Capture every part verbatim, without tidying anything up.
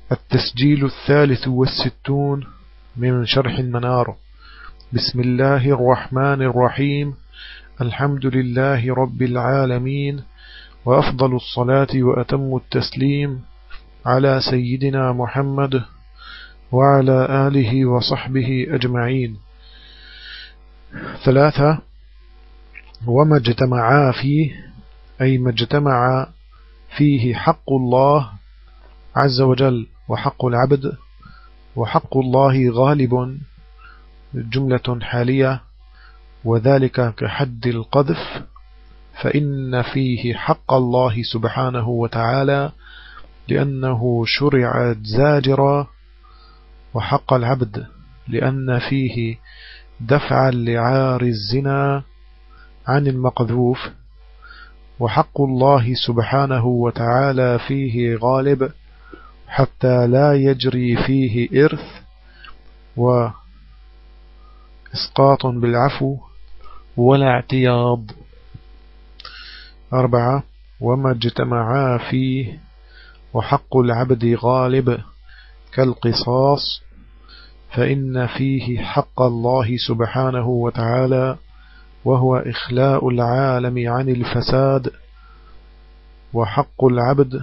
التسجيل الثالث والستون من شرح المنار. بسم الله الرحمن الرحيم. الحمد لله رب العالمين، وأفضل الصلاة وأتم التسليم على سيدنا محمد وعلى آله وصحبه أجمعين. ثلاثة. وما اجتمعا فيه، أي ما اجتمع فيه حق الله عز وجل وحق العبد، وحق الله غالب جملة حالية، وذلك كحد القذف، فإن فيه حق الله سبحانه وتعالى لأنه شرع زاجرا، وحق العبد لأن فيه دفعا لعار الزنا عن المقذوف، وحق الله سبحانه وتعالى فيه غالب حتى لا يجري فيه إرث وإسقاط بالعفو ولا اعتياض. أربعة. وما اجتمعا فيه وحق العبد غالب كالقصاص، فإن فيه حق الله سبحانه وتعالى وهو إخلاء العالم عن الفساد، وحق العبد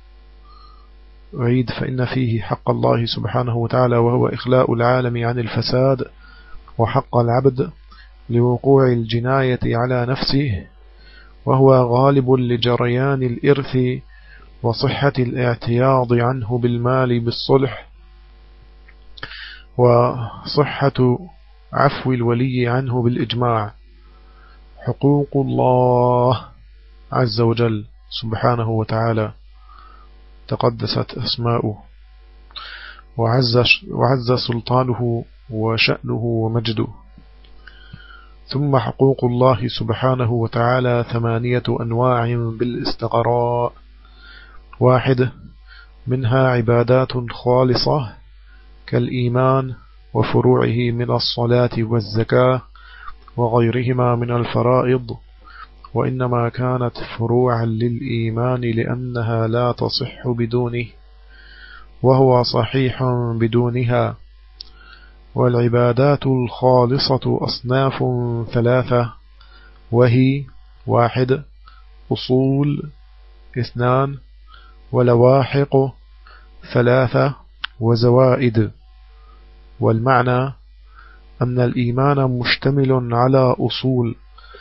أعيد فإن فيه حق الله سبحانه وتعالى وهو إخلاء العالم عن الفساد، وحق العبد لوقوع الجناية على نفسه، وهو غالب لجريان الإرث وصحة الاعتياض عنه بالمال بالصلح، وصحة عفو الولي عنه بالإجماع. حقوق الله عز وجل سبحانه وتعالى تقدست أسماؤه وعز, وعز سلطانه وشأنه ومجده. ثم حقوق الله سبحانه وتعالى ثمانية أنواع بالاستقراء. واحد. منها عبادات خالصة كالإيمان وفروعه من الصلاة والزكاة وغيرهما من الفرائض، وإنما كانت فروعا للإيمان لأنها لا تصح بدونه، وهو صحيح بدونها. والعبادات الخالصة أصناف ثلاثة، وهي: واحد. أصول اثنان، ولواحق ثلاثة، وزوائد. والمعنى أن الإيمان مشتمل على أصول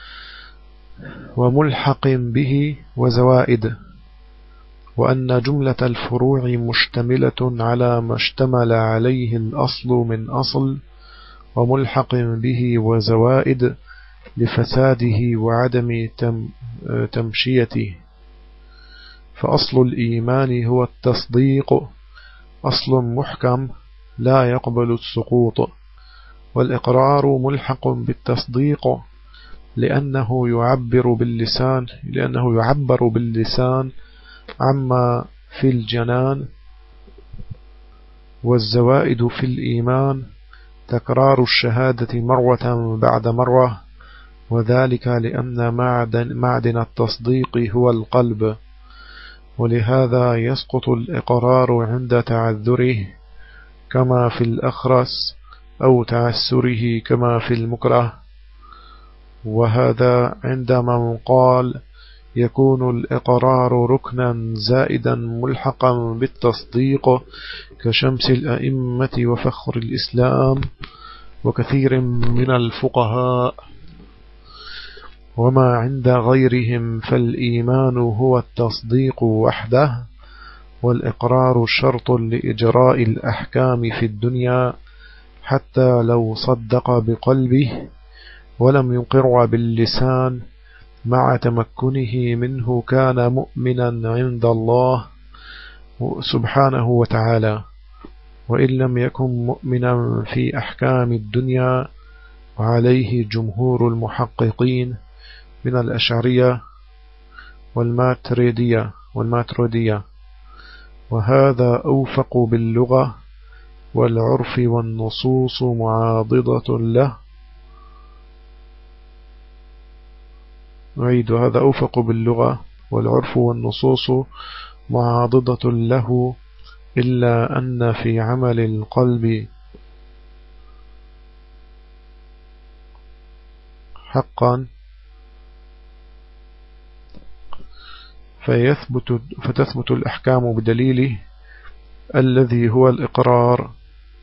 وملحق به وزوائد، وأن جملة الفروع مشتملة على ما اشتمل عليه الأصل من أصل وملحق به وزوائد لفساده وعدم تم تمشيته. فأصل الإيمان هو التصديق، أصل محكم لا يقبل السقوط. والإقرار ملحق بالتصديق لأنه يعبر باللسان لأنه يعبر باللسان عما في الجنان. والزوائد في الإيمان تكرار الشهادة مرة بعد مرة، وذلك لأن معدن, معدن التصديق هو القلب، ولهذا يسقط الإقرار عند تعذره كما في الأخرس، أو تعسره كما في المكره. وهذا عند من قال يكون الإقرار ركنا زائدا ملحقا بالتصديق كشمس الأئمة وفخر الإسلام وكثير من الفقهاء. وما عند غيرهم فالإيمان هو التصديق وحده، والإقرار شرط لإجراء الأحكام في الدنيا، حتى لو صدق بقلبه ولم يقر باللسان مع تمكنه منه كان مؤمنا عند الله سبحانه وتعالى، وإن لم يكن مؤمنا في أحكام الدنيا، وعليه جمهور المحققين من الأشعرية والماتريدية والماتريدية وهذا أوفق باللغة والعرف والنصوص معاضدة له. نعيد: هذا أوفق باللغة والعرف والنصوص معاضدة له، إلا أن في عمل القلب حقا فيثبت فتثبت الأحكام بدليله الذي هو الإقرار.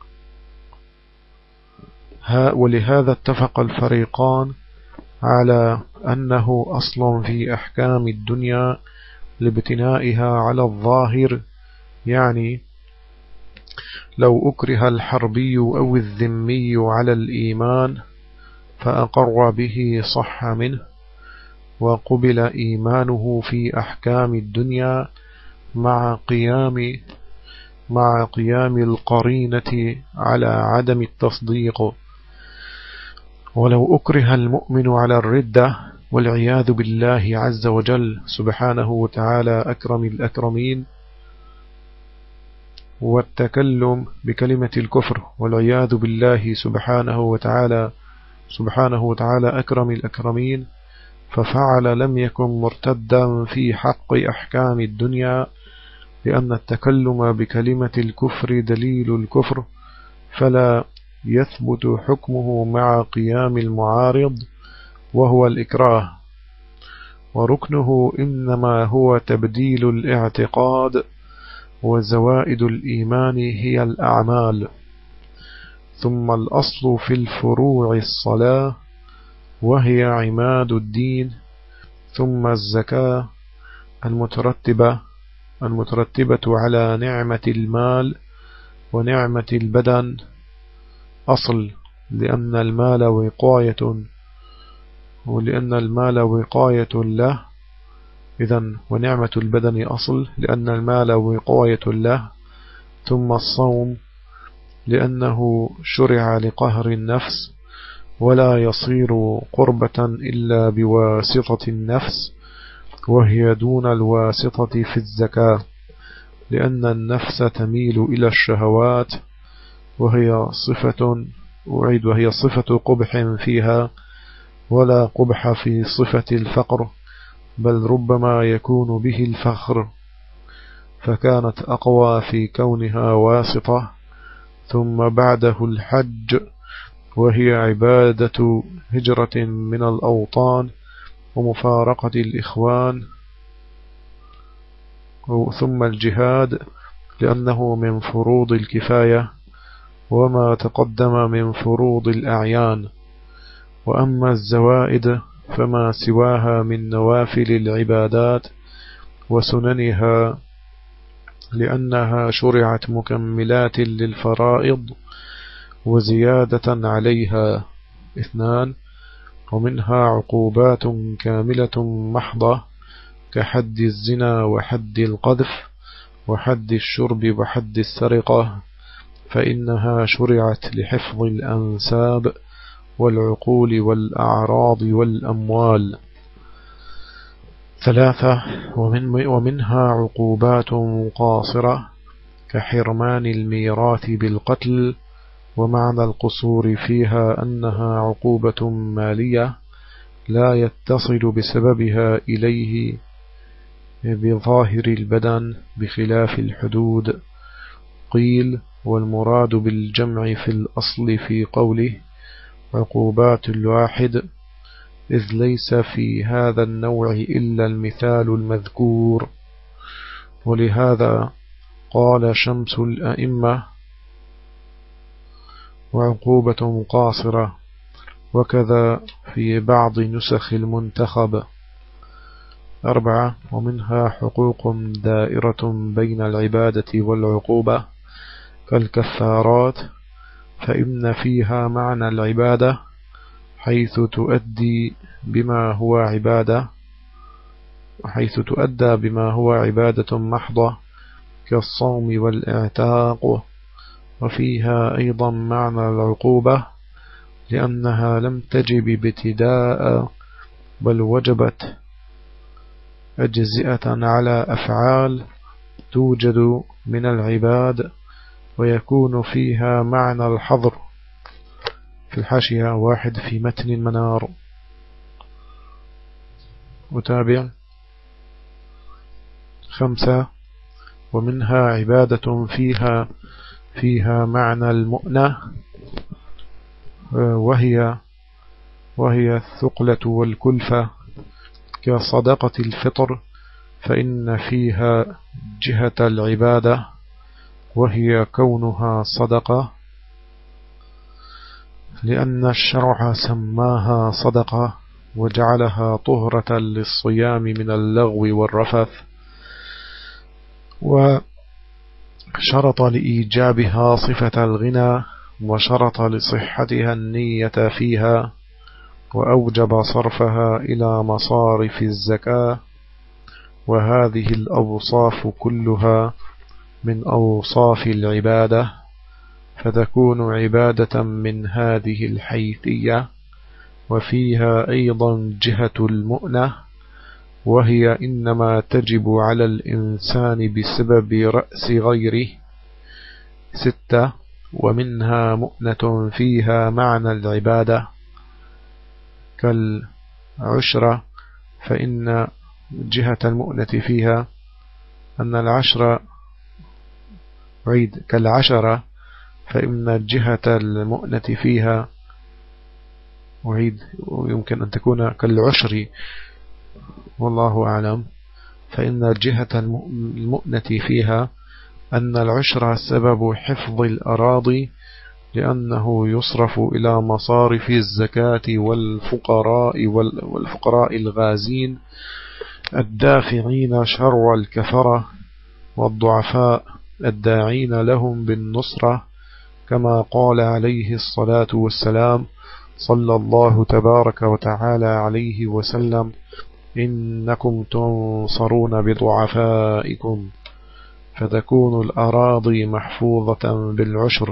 ولهذا اتفق الفريقان على أنه أصل في أحكام الدنيا لابتنائها على الظاهر، يعني لو أكره الحربي أو الذمي على الإيمان فأقر به صح منه وقبل إيمانه في أحكام الدنيا مع قيام مع قيام القرينة على عدم التصديق. ولو أكره المؤمن على الردة والعياذ بالله عز وجل سبحانه وتعالى أكرم الأكرمين والتكلم بكلمة الكفر والعياذ بالله سبحانه وتعالى سبحانه وتعالى أكرم الأكرمين، ففعل لم يكن مرتدا في حق أحكام الدنيا، لأن التكلم بكلمة الكفر دليل الكفر، فلا يثبت حكمه مع قيام المعارض وهو الإكراه، وركنه إنما هو تبديل الاعتقاد، وزوائد الإيمان هي الأعمال. ثم الأصل في الفروع الصلاة وهي عماد الدين، ثم الزكاة المترتبة المترتبة على نعمة المال ونعمة البدن أصل، لأن المال وقاية ولأن المال وقاية له إذن ونعمة البدن أصل لأن المال وقاية له. ثم الصوم لأنه شرع لقهر النفس ولا يصير قربة إلا بواسطة النفس، وهي دون الواسطة في الزكاة، لأن النفس تميل إلى الشهوات وهي صفة أعيد وهي صفة قبح فيها، ولا قبح في صفة الفقر، بل ربما يكون به الفخر، فكانت أقوى في كونها واسطة. ثم بعده الحج وهي عبادة هجرة من الأوطان ومفارقة الإخوان. ثم الجهاد لأنه من فروض الكفاية وما تقدم من فروض الأعيان. وأما الزوائد فما سواها من نوافل العبادات وسننها، لأنها شرعت مكملات للفرائض وزيادة عليها. اثنان، ومنها عقوبات كاملة محضة كحد الزنا وحد القذف وحد الشرب وحد السرقة، فإنها شرعت لحفظ الأنساب والعقول والأعراض والأموال. ثلاثة، ومن ومنها عقوبات قاصرة كحرمان الميراث بالقتل، ومعنى القصور فيها أنها عقوبة مالية لا يتصل بسببها إليه بظاهر البدن بخلاف الحدود. قيل والمراد بالجمع في الأصل في قوله عقوبات الواحد، إذ ليس في هذا النوع إلا المثال المذكور. ولهذا قال شمس الأئمة وعقوبة قاصرة، وكذا في بعض نسخ المنتخب. أربعة، ومنها حقوق دائرة بين العبادة والعقوبة كالكفارات، فإن فيها معنى العبادة حيث تؤدي بما هو عبادة حيث تؤدى بما هو عبادة محضة كالصوم والإعتاق، وفيها أيضا معنى العقوبة لأنها لم تجب ابتداء بل وجبت أجزئة على أفعال توجد من العباد، ويكون فيها معنى الحظر. في الحاشية واحد في متن المنار. وتابع. خمسة، ومنها عبادة فيها فيها معنى المؤنة، وهي وهي الثقلة والكلفة كصدقة الفطر، فإن فيها جهة العبادة وهي كونها صدقة، لأن الشرع سماها صدقة وجعلها طهرة للصيام من اللغو والرفث، وشرط لإيجابها صفة الغنى، وشرط لصحتها النية فيها، وأوجب صرفها إلى مصارف الزكاة. وهذه الأوصاف كلها من أوصاف العبادة، فتكون عبادة من هذه الحيثية. وفيها أيضا جهة المؤنة، وهي إنما تجب على الإنسان بسبب رأس غيره. ستة. ومنها مؤنة فيها معنى العبادة كالعشرة، فإن جهة المؤنة فيها أن العشرة عيد كالعشرة، فإن جهة المؤنة فيها أعيد ويمكن أن تكون كالعشر، والله أعلم. فإن جهة المؤنة فيها أن العشر سبب حفظ الأراضي، لأنه يصرف إلى مصارف الزكاة والفقراء والفقراء الغازين الدافعين شر الكفرة والضعفاء الداعين لهم بالنصرة، كما قال عليه الصلاة والسلام صلى الله تبارك وتعالى عليه وسلم: إنكم تنصرون بضعفائكم، فتكون الأراضي محفوظة بالعشر.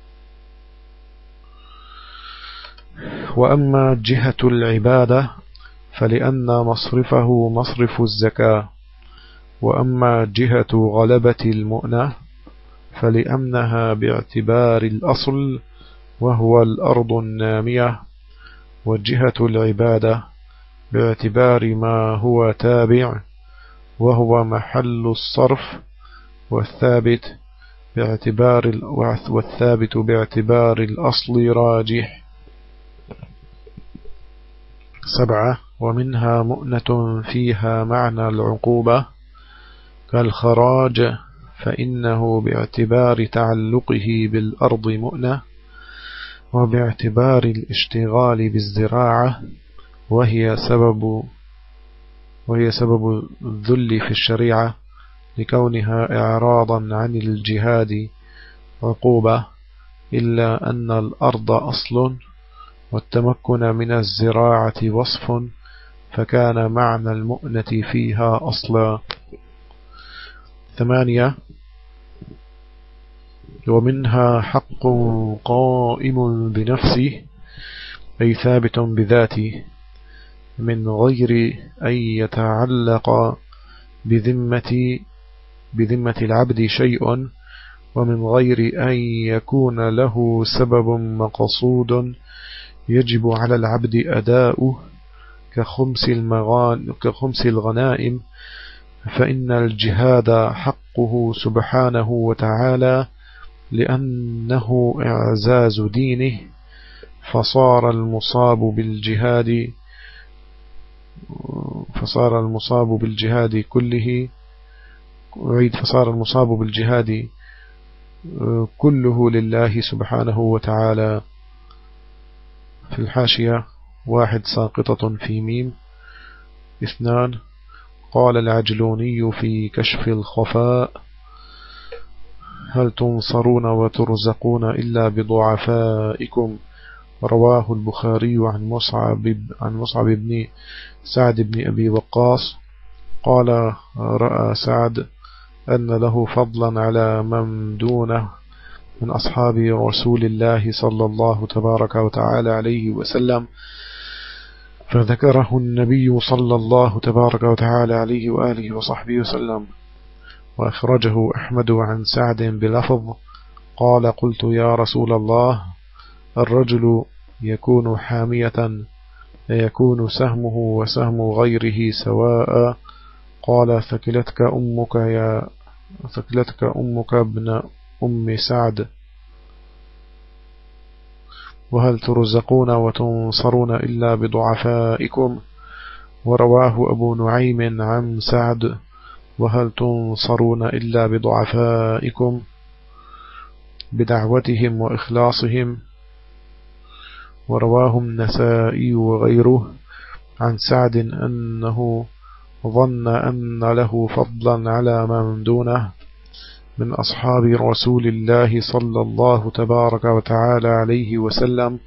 وأما جهة العبادة فلأن مصرفه مصرف الزكاة. وأما جهة غلبة المؤنة فلأنها باعتبار الأصل وهو الأرض النامية. وجهة العبادة باعتبار ما هو تابع وهو محل الصرف، والثابت باعتبار والثابت باعتبار الأصل راجح. سبعة. ومنها مؤنة فيها معنى العقوبة كالخراج، فإنه باعتبار تعلقه بالأرض مؤنة، وباعتبار الاشتغال بالزراعة، وهي سبب وهي سبب الذل في الشريعة، لكونها إعراضا عن الجهاد عقوبة، إلا أن الأرض أصل والتمكن من الزراعة وصف، فكان معنى المؤنة فيها أصلا. ثمانية. ومنها حق قائم بنفسه، أي ثابت بذاته، من غير أن يتعلق بذمة بذمة العبد شيء، ومن غير أن يكون له سبب مقصود يجب على العبد أداؤه كخمس المغان كخمس الغنائم، فإن الجهاد حقه سبحانه وتعالى، لأنه إعزاز دينه، فصار المصاب بالجهاد فصار المصاب بالجهاد كله أعيد فصار المصاب بالجهاد كله لله سبحانه وتعالى. في الحاشية: واحد ساقطة في ميم. اثنان. قال العجلوني في كشف الخفاء: هل تنصرون وترزقون إلا بضعفائكم؟ رواه البخاري عن مصعب عن مصعب بن سعد بن أبي وقاص قال: رأى سعد أن له فضلا على من دونه من أصحاب رسول الله صلى الله تبارك وتعالى عليه وسلم، فذكره النبي صلى الله تبارك وتعالى عليه وآله وصحبه وسلم. وأخرجه أحمد عن سعد بلفظ: قال: قلت يا رسول الله، الرجل يكون حامية يكون سهمه وسهم غيره سواء؟ قال: ثكلتك أمك يا ثكلتك أمك ابن أم سعد، وهل ترزقون وتنصرون إلا بضعفائكم. ورواه أبو نعيم عن سعد: وهل تنصرون إلا بضعفائكم، بدعوتهم وإخلاصهم. ورواه النسائي وغيره عن سعد أنه ظن أن له فضلا على من دونه من أصحاب رسول الله صلى الله تبارك وتعالى عليه وسلم،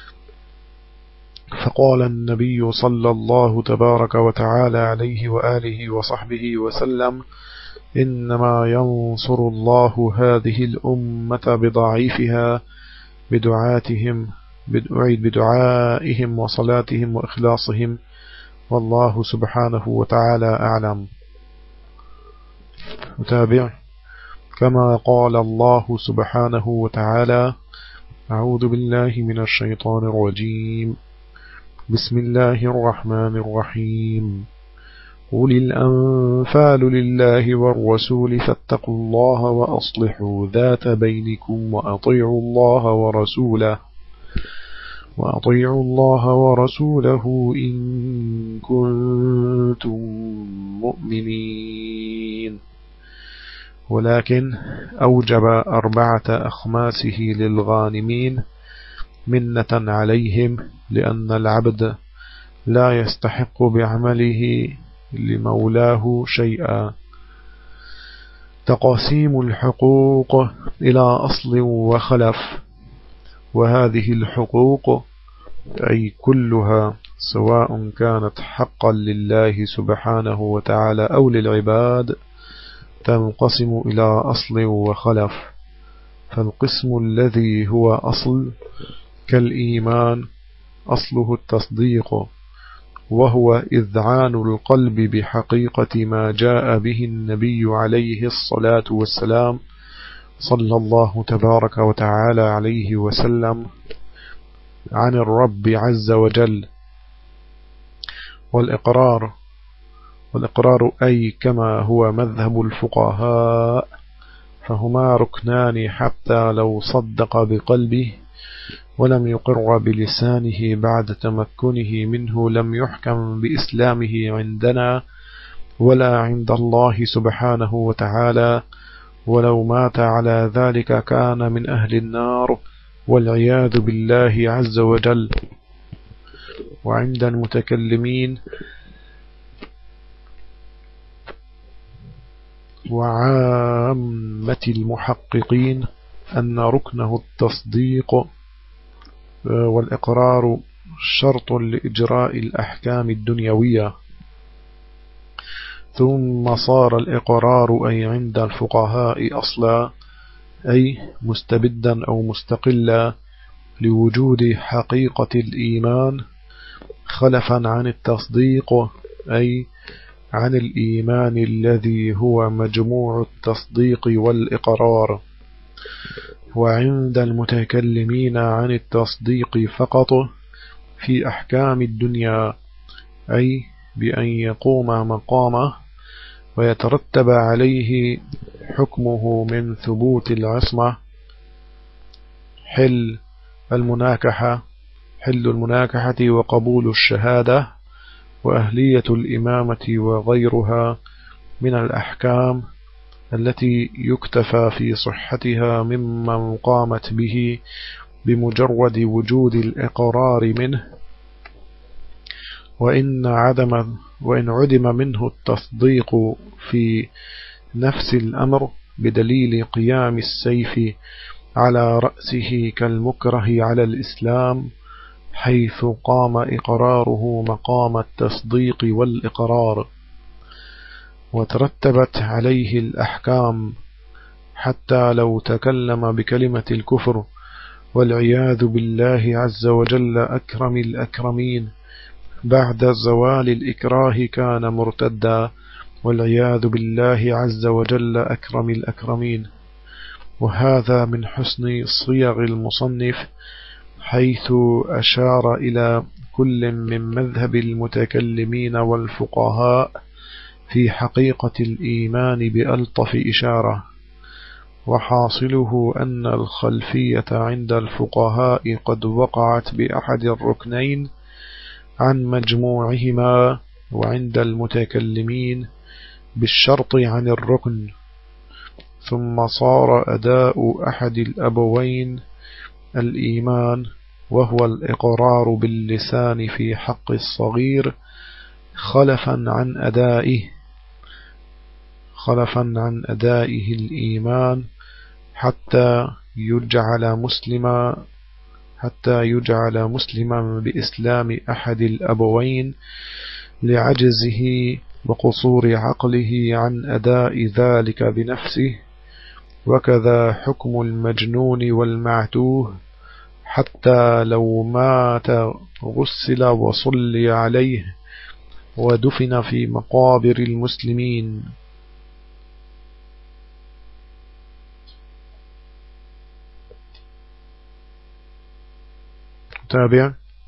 فقال النبي صلى الله تبارك وتعالى عليه وآله وصحبه وسلم: إنما ينصر الله هذه الأمة بضعيفها بدعاتهم بدعائهم وصلاتهم وإخلاصهم، والله سبحانه وتعالى أعلم. متابع: كما قال الله سبحانه وتعالى: أعوذ بالله من الشيطان الرجيم، بسم الله الرحمن الرحيم. قل الأنفال لله والرسول فاتقوا الله وأصلحوا ذات بينكم وأطيعوا الله ورسوله وأطيعوا الله ورسوله إن كنتم مؤمنين. ولكن أوجب أربعة أخماسه للغانمين منة عليهم، لأن العبد لا يستحق بعمله لمولاه شيئا. تقاسيم الحقوق إلى أصل وخلف، وهذه الحقوق أي كلها سواء كانت حقا لله سبحانه وتعالى أو للعباد تنقسم إلى أصل وخلف. فالقسم الذي هو أصل كالإيمان أصله التصديق، وهو إذعان القلب بحقيقة ما جاء به النبي عليه الصلاة والسلام صلى الله تبارك وتعالى عليه وسلم عن الرب عز وجل. والإقرار والإقرار أي كما هو مذهب الفقهاء، فهما ركنان حتى لو صدق بقلبه ولم يقر بلسانه بعد تمكنه منه لم يحكم بإسلامه عندنا ولا عند الله سبحانه وتعالى، ولو مات على ذلك كان من أهل النار والعياذ بالله عز وجل. وعند المتكلمين وعامة المحققين أن ركنه التصديق والإقرار شرط لإجراء الأحكام الدنيوية. ثم صار الإقرار أي عند الفقهاء أصلا، أي مستبدا أو مستقلا لوجود حقيقة الإيمان، خلفا عن التصديق أي عن الإيمان الذي هو مجموع التصديق والإقرار. وعند المتكلمين عن التصديق فقط في أحكام الدنيا، أي بأن يقوم مقامه ويترتب عليه حكمه من ثبوت العصمة، حل المناكحة حل المناكحة وقبول الشهادة وأهلية الإمامة وغيرها من الأحكام التي يكتفى في صحتها ممن قامت به بمجرد وجود الإقرار منه. وإن عدم وإن عدم منه التصديق في نفس الأمر بدليل قيام السيف على رأسه كالمكره على الإسلام، حيث قام إقراره مقام التصديق والإقرار، وترتبت عليه الأحكام، حتى لو تكلم بكلمة الكفر والعياذ بالله عز وجل أكرم الأكرمين بعد زوال الإكراه كان مرتدا والعياذ بالله عز وجل أكرم الأكرمين. وهذا من حسن صيغ المصنف، حيث أشار إلى كل من مذهب المتكلمين والفقهاء في حقيقة الإيمان بألطف إشارة. وحاصله أن الخلفية عند الفقهاء قد وقعت بأحد الركنين عن مجموعهما، وعند المتكلمين بالشرط عن الركن، ثم صار أداء أحد الأبوين الإيمان، وهو الإقرار باللسان في حق الصغير، خلفا عن أدائه خلفا عن أدائه الإيمان حتى يجعل مسلما حتى يجعل مسلما بإسلام أحد الأبوين لعجزه وقصور عقله عن أداء ذلك بنفسه. وكذا حكم المجنون والمعتوه، حتى لو مات غسل وصلي عليه ودفن في مقابر المسلمين. تابع.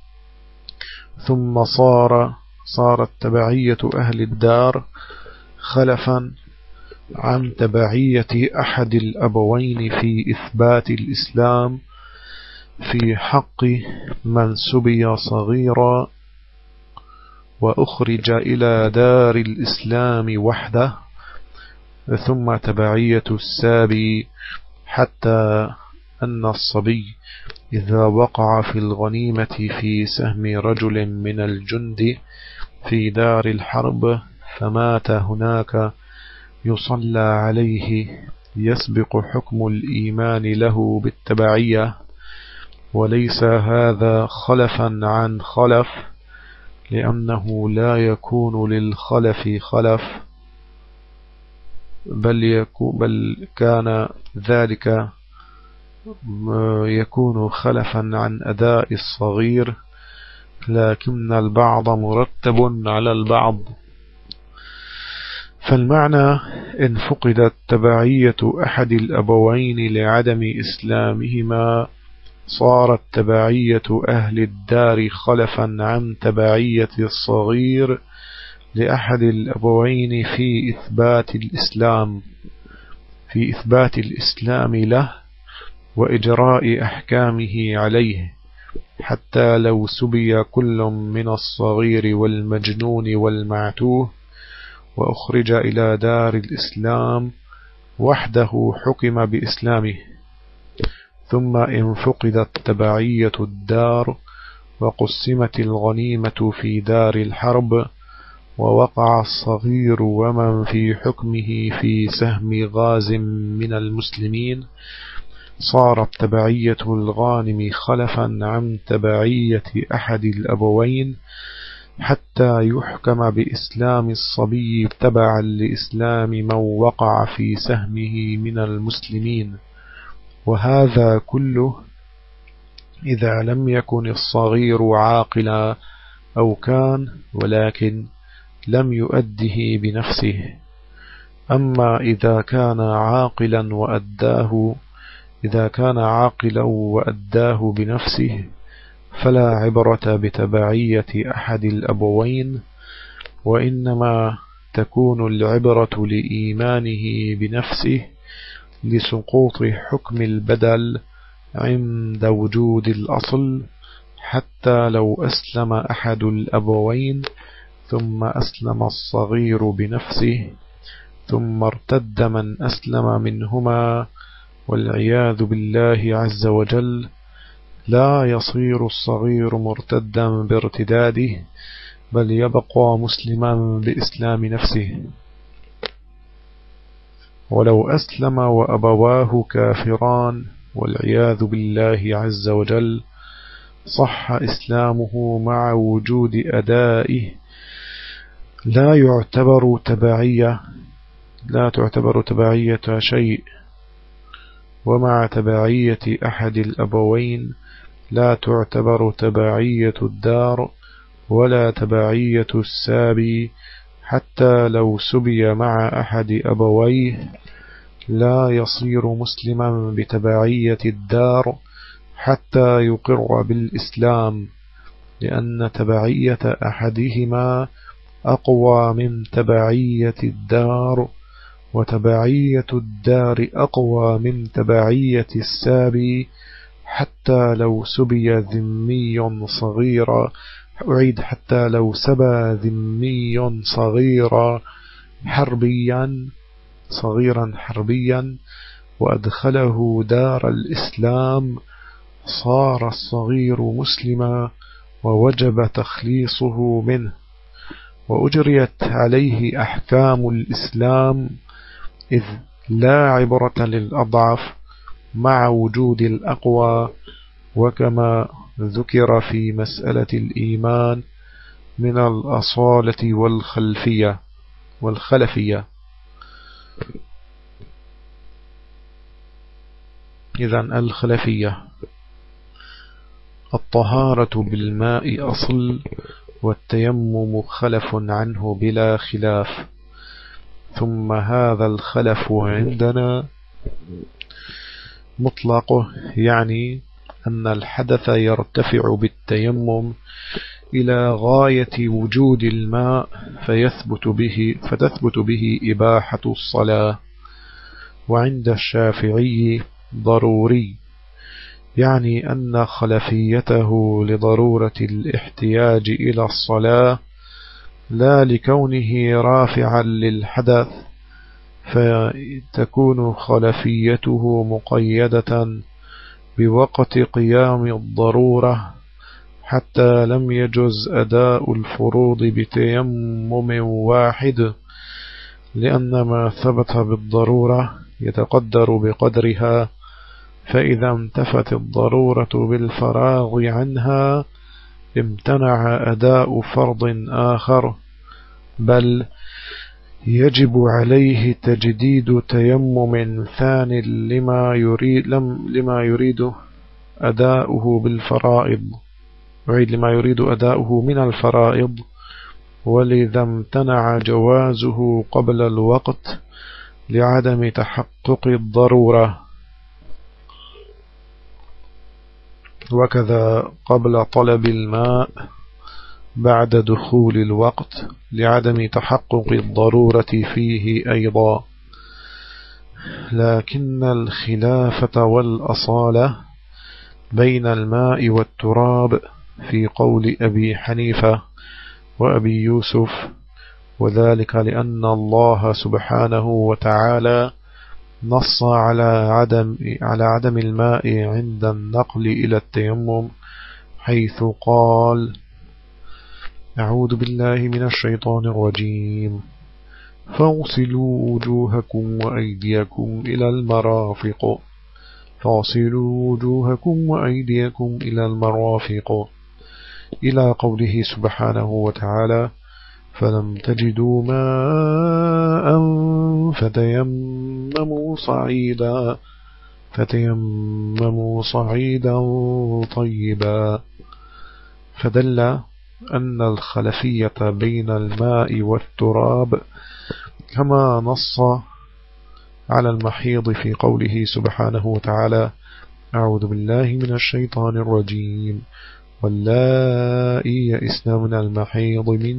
ثم صار صارت تبعية أهل الدار خلفا عن تبعية أحد الأبوين في إثبات الإسلام في حق من سبي صغيرا وأخرج إلى دار الإسلام وحده، ثم تبعية السابي حتى أن الصبي إذا وقع في الغنيمة في سهم رجل من الجند في دار الحرب فمات هناك يصلى عليه، يسبق حكم الإيمان له بالتبعية، وليس هذا خلفا عن خلف، لأنه لا يكون للخلف خلف، بل, يكون بل كان ذلك يكون خلفا عن أداء الصغير، لكن البعض مرتب على البعض. فالمعنى إن فقدت تبعية أحد الأبوين لعدم إسلامهما صارت تبعية أهل الدار خلفا عن تبعية الصغير لأحد الأبوين في إثبات الإسلام في إثبات الإسلام له وإجراء أحكامه عليه، حتى لو سبي كل من الصغير والمجنون والمعتوه وأخرج إلى دار الإسلام وحده حكم بإسلامه. ثم إن فقدت تبعية الدار وقسمت الغنيمة في دار الحرب ووقع الصغير ومن في حكمه في سهم غاز من المسلمين، صارت تبعية الغانم خلفا عن تبعية أحد الأبوين حتى يحكم بإسلام الصبي تبعا لإسلام من وقع في سهمه من المسلمين. وهذا كله إذا لم يكن الصغير عاقلا، أو كان ولكن لم يؤده بنفسه. أما إذا كان عاقلا وأداه إذا كان عاقلا وأداه بنفسه فلا عبرة بتبعية أحد الأبوين، وإنما تكون العبرة لإيمانه بنفسه لسقوط حكم البدل عند وجود الأصل، حتى لو أسلم أحد الأبوين ثم أسلم الصغير بنفسه ثم ارتد من أسلم منهما والعياذ بالله عز وجل، لا يصير الصغير مرتدا بارتداده، بل يبقى مسلما بإسلام نفسه. ولو أسلم وأبواه كافران والعياذ بالله عز وجل صح إسلامه مع وجود أدائه، لا يعتبر تبعية لا تعتبر تبعية شيء. ومع تبعية أحد الأبوين لا تعتبر تبعية الدار ولا تبعية السابي، حتى لو سبي مع أحد أبويه لا يصير مسلما بتبعية الدار حتى يقر بالإسلام، لأن تبعية أحدهما أقوى من تبعية الدار، وتبعية الدار أقوى من تبعية السابي، حتى لو سبي ذمي صغيرا أعيد حتى لو سبى ذمي صغيرا حربيا صغيرا حربيا وأدخله دار الإسلام، صار الصغير مسلما ووجب تخليصه منه، وأجريت عليه أحكام الإسلام، إذ لا عبرة للأضعف مع وجود الأقوى، وكما ذكر في مسألة الإيمان من الأصالة والخلفية والخلفية. إذن الخلفية: الطهارة بالماء أصل، والتيمم خلف عنه بلا خلاف. ثم هذا الخلف عندنا مطلقه، يعني أن الحدث يرتفع بالتيمم إلى غاية وجود الماء فيثبت به فتثبت به إباحة الصلاة. وعند الشافعي ضروري، يعني أن خلفيته لضرورة الاحتياج إلى الصلاة لا لكونه رافعا للحدث، فتكون خلفيته مقيدة بوقت قيام الضرورة، حتى لم يجز أداء الفروض بتيمم واحد، لأن ما ثبت بالضرورة يتقدر بقدرها، فإذا انتفت الضرورة بالفراغ عنها امتنع أداء فرض آخر، بل يجب عليه تجديد تيمم ثان لما يريد, لما يريد أداؤه بالفرائض يريد لما يريد أداؤه من الفرائض، ولذا امتنع جوازه قبل الوقت لعدم تحقق الضرورة، وكذا قبل طلب الماء بعد دخول الوقت لعدم تحقق الضرورة فيه أيضا. لكن الخلافة والأصالة بين الماء والتراب في قول أبي حنيفة وأبي يوسف، وذلك لأن الله سبحانه وتعالى نص على عدم على عدم الماء عند النقل إلى التيمم، حيث قال: أعوذ بالله من الشيطان الرجيم، فاغسلوا وجوهكم وأيديكم إلى المرافق فاغسلوا وجوهكم وأيديكم إلى المرافق إلى قوله سبحانه وتعالى: فلم تجدوا ماء فتيمموا صعيدا فتيمموا صعيدا طيبا. فدل أن الخلفية بين الماء والتراب كما نص على المحيض في قوله سبحانه وتعالى: أعوذ بالله من الشيطان الرجيم، واللائي يئسن من المحيض من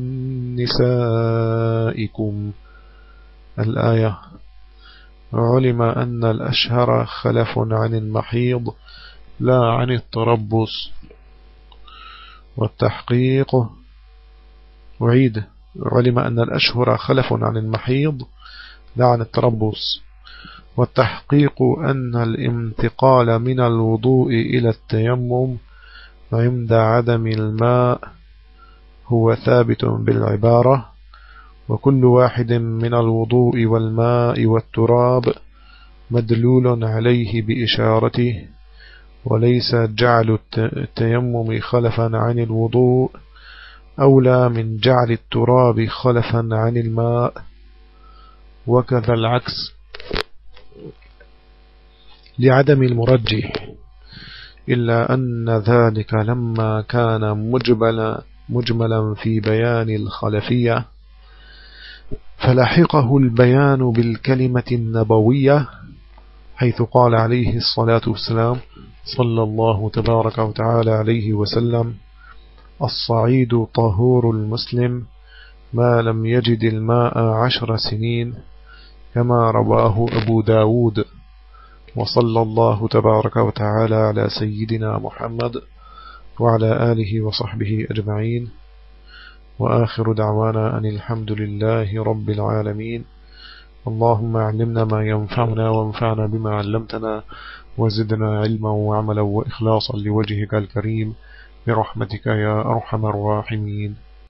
نسائكم. الآية. علم أن الأشهر خلف عن المحيض لا عن التربص، والتحقيق أعيد علم أن الأشهر خلف عن المحيض لا عن التربص، والتحقيق أن الانتقال من الوضوء إلى التيمم عند عدم الماء هو ثابت بالعبارة، وكل واحد من الوضوء والماء والتراب مدلول عليه بإشارته، وليس جعل التيمم خلفا عن الوضوء أولى من جعل التراب خلفا عن الماء، وكذا العكس لعدم المرجح، إلا أن ذلك لما كان مجملا مجملا في بيان الخلفية فلحقه البيان بالكلمة النبوية، حيث قال عليه الصلاة والسلام صلى الله تبارك وتعالى عليه وسلم: الصعيد طهور المسلم، ما لم يجد الماء عشر سنين، كما رواه أبو داود. وصلى الله تبارك وتعالى على سيدنا محمد وعلى آله وصحبه أجمعين، وآخر دعوانا أن الحمد لله رب العالمين. اللهم علمنا ما ينفعنا وانفعنا بما علمتنا، وزدنا علما وعملا وإخلاصا لوجهك الكريم برحمتك يا أرحم الراحمين.